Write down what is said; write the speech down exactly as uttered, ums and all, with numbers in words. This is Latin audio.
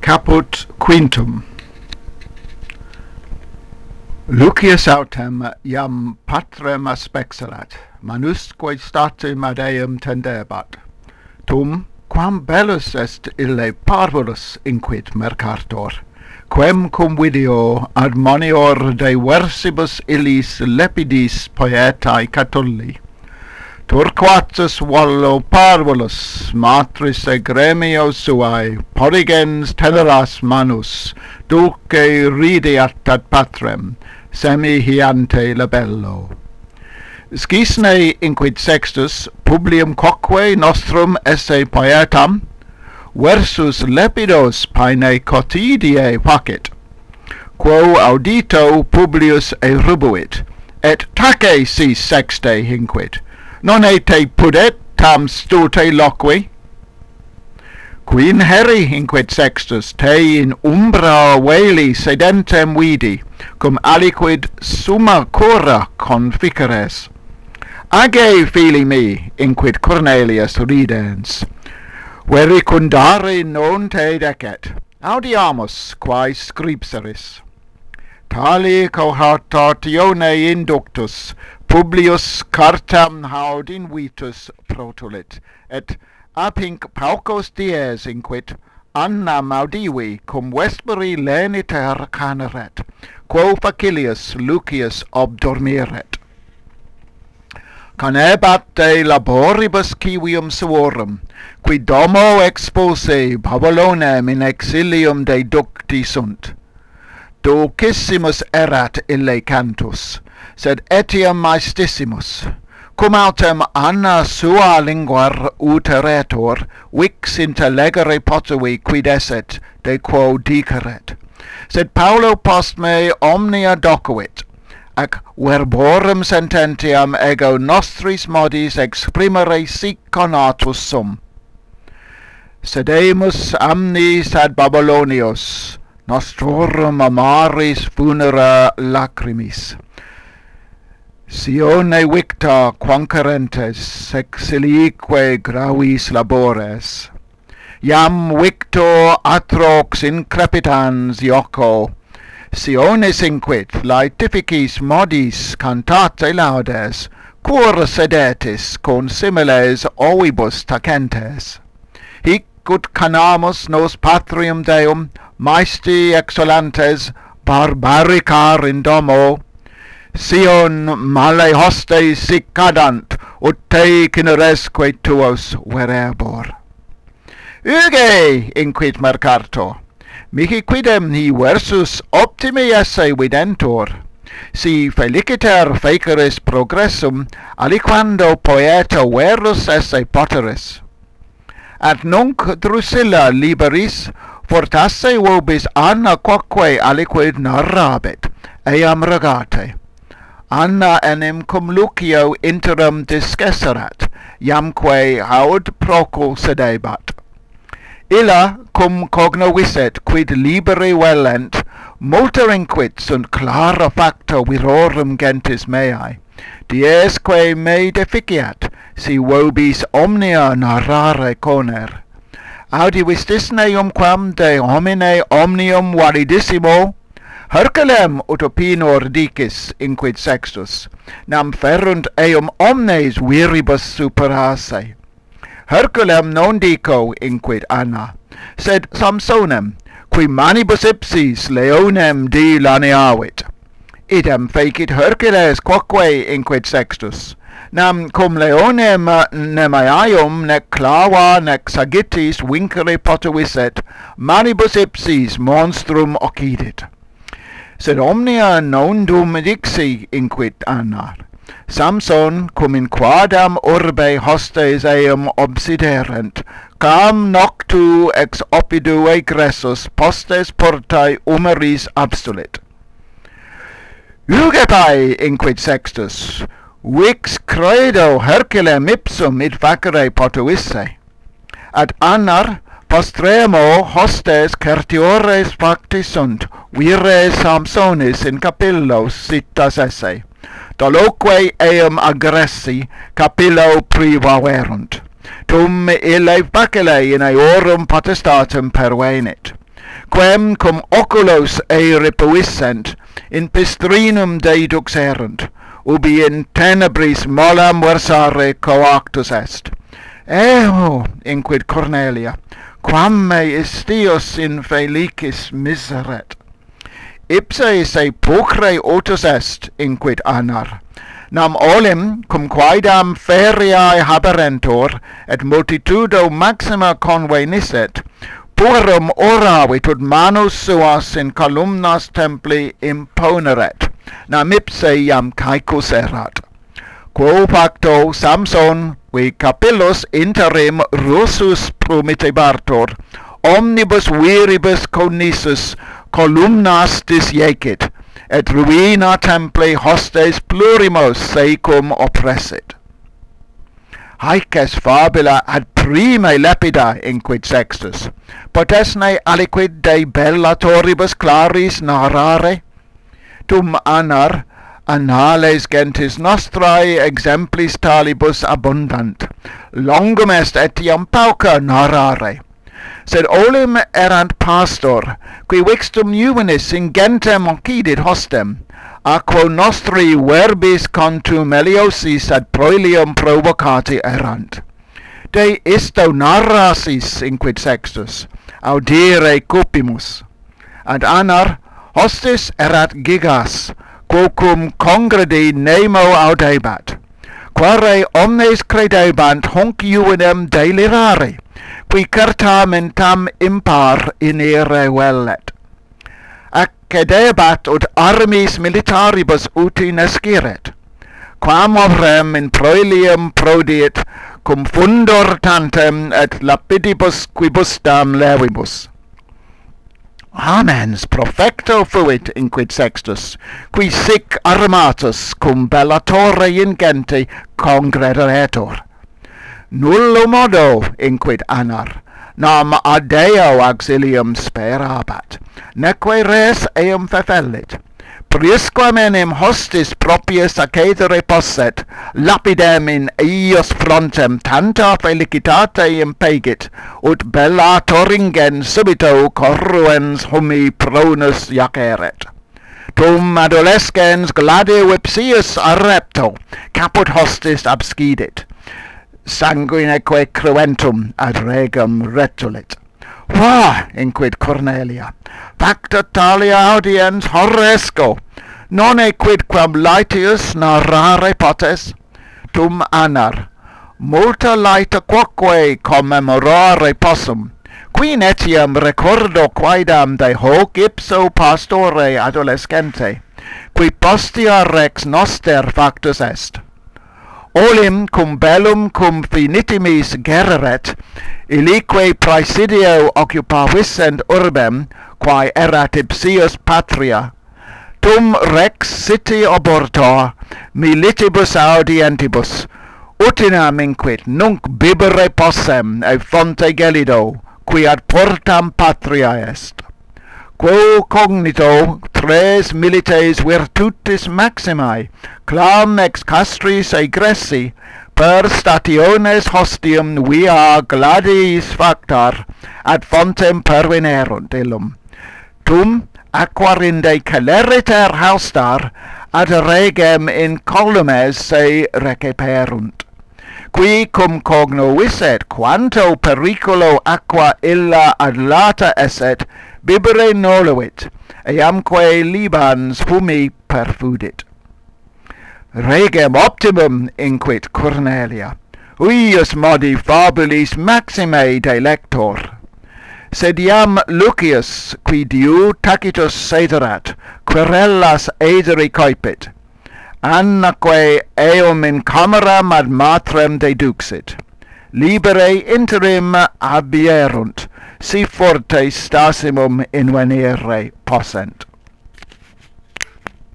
Caput quintum. Lucius autem iam patrem aspexerat, manusque statim ad eum tendebat. Tum, quam bellus est ille parvulus inquit mercator, quem cum video admonior de versibus illis lepidis poetae Catulli. Turquatus vallo parvulus, matris e gremio suae, porigens teneras manus, dulce rideat ad patrem, semi hiante labello. Scisne inquit Sextus publium quoque nostrum esse poetam, versus lepidos paene cotidie facit, quo audito Publius erubuit, et tace si sexte hinquit, non ete pudet tam stute loqui? Quin heri hinquit Sextus te in umbra veli sedentem vidi, cum aliquid summa cura conficeres? Age fili mi, inquit Cornelius ridens, vericundare non te decet, audiamus quae scripseris. Tali cohortatione inductus, Publius cartam haud invitus protulit, et apinc paucos dies inquit, annam audivi cum vesperi leniter caneret, quo facilius Lucius obdormiret. Canebat de laboribus civium suorum, qui domo expulse Babylonem in exilium deducti sunt. Dulcissimus erat ille cantus, sed etiam maestissimus, cum autem anna sua linguar uteretur, vix intellegere potui quid esset, de quo diceret. Sed Paulo post me omnia docuit, ac verborum sententiam ego nostris modis exprimere sic conatus sum. Sedemus amnis ad Babylonios, nostrorum amaris funera lacrimis. Sione victa quanquerentes exilique gravis labores. Iam victor atrox increpitans ioco, Sionis inquit laetificis modis cantate laudes, cur sedetis con similes ovibus tacentes. Hic ut canamus nos patrium Deum, maesti exulantes, barbaricar in domo, Sion male hostes sic cadant, ut te cineresque tuos verebor. Uge, inquit Mercator, mihi quidem hi versus optimi esse videntur, si feliciter feceris progressum, aliquando poeta verus esse poteris. At nunc Drusilla liberis, fortasse vobis Anna quoque aliquid narrabit, eam regate. Anna enim cum Lucio interim discesserat, iamque haud procul sedebat. Illa cum cognovisset quid liberi velent, multa inquit sunt clara facta virorum gentis meae, diesque me deficiat, si vobis omnia narrare coner. Audivis disneum quam de homine omnium validissimo, Herculem ut opinor dicis, inquit Sextus, nam ferunt eum omnes viribus superasse. Herculem non dico, inquit Anna, sed Samsonem, qui manibus ipsis leonem di laneavit. Idem fecit Hercules quoque, inquit Sextus, nam cum leonem nemaeum nec clava nec sagittis vincere potuisset, manibus ipsis monstrum occidit. Sed omnia non dum dixi, inquit Anna. Samson, cum in quadam urbe hostes eum obsiderent, cam noctu ex opidu egressus postes portae humeris abstulit. Ugepae, inquit Sextus, vix credo Herculem ipsum id facere potuisse. Ad annar, postremo hostes certiores facti sunt, vires Samsonis in capillo sitas esse, doloque eum aggressi capillo privaverunt, tum ille facile in eorum potestatem pervenit. quem cum oculos ei repuissent, in pistrinum deidux erunt, ubi in tenebris mollam versare coactus est. Eo, inquit Cornelia, quam me istios in felicis miseret. Ipse se pulchre otus est, inquit Anar. Nam olim, cum quaedam feriae haberentur, et multitudo maxima convenisset, puerum oravit ut manus suas in columnas templi imponeret, nam ipse iam caecus erat. Quo facto Samson, vi capillus interim russus promitebartur, omnibus viribus conisus columnas disjecit, et ruina templi hostes plurimos secum oppressit. Haec est fabula ad prime lepida, inquit Sextus, potesne aliquid de bellatoribus claris narrare? Tum Anar, annales gentis nostrae exemplis talibus abundant, longum est etiam pauca narrare. Sed olim erant pastor, qui vixtum juvenis in gentem occidit hostem, aquo nostri verbis contumeliosis ad proelium provocati erant. De isto narrasis, inquit Sextus, audire cupimus. Ad Anar, hostis erat gigas, quocum congredi nemo audebat, quare omnes credebant hunc juvenem delirare, qui certam in tam impar inere vellet. Accedebat ut armis militaribus uti nesciret, quam obrem in proelium prodiit, cum fundor tantem et lapidibus quibusdam levibus. Amens profecto fuit, inquit Sextus, qui sic armatus cum bellatore ingente congrederetur. Nullo modo, inquit Anar, nam ad Deo auxilium sperabat, neque res eum fefellit. Priusquam enim hostis propius accedere posset, lapidem in eius frontem tanta felicitate impegit, ut bellator ingen subito corruens humi pronus jaceret. Tum adolescens gladio ipsius arrepto, caput hostis abscidit. Sanguineque cruentum ad regum retulit. Va, inquit Cornelia, facta talia audiens horresco, nonne quidquam laetius narrare potes? Tum Anar, multa laeta quoque commemorare possum, qui etiam recordo quaedam de hoc ipso pastore adolescente, qui postea rex noster factus est. Olim cum bellum cum finitimis gereret, illique praesidio occupavissent urbem, quae erat ipsius patria. Tum rex siti obortor, militibus audientibus, utinam inquit nunc bibere possem e fonte gelido, qui ad portam patria est. Quo cognito tres milites virtutis maximae, clam ex castris egressi, per stationes hostium via gladiis factar, ad fontem pervenerunt illum. Tum, aquarinde celeriter haustar, ad regem in columes se receperunt. Qui cum cogno viset quanto periculo aqua illa ad lata esset, bibere noluit, eamque libans fumi perfudit. Regem optimum, inquit Cornelia, huius modi fabulis maxime delector. Sed iam Lucius, qui diu Tacitus sederat, querellas ederi coipit, annaque eum in cameram ad matrem deduxit. Libere interim abierunt, si forte stasimum invenire possent.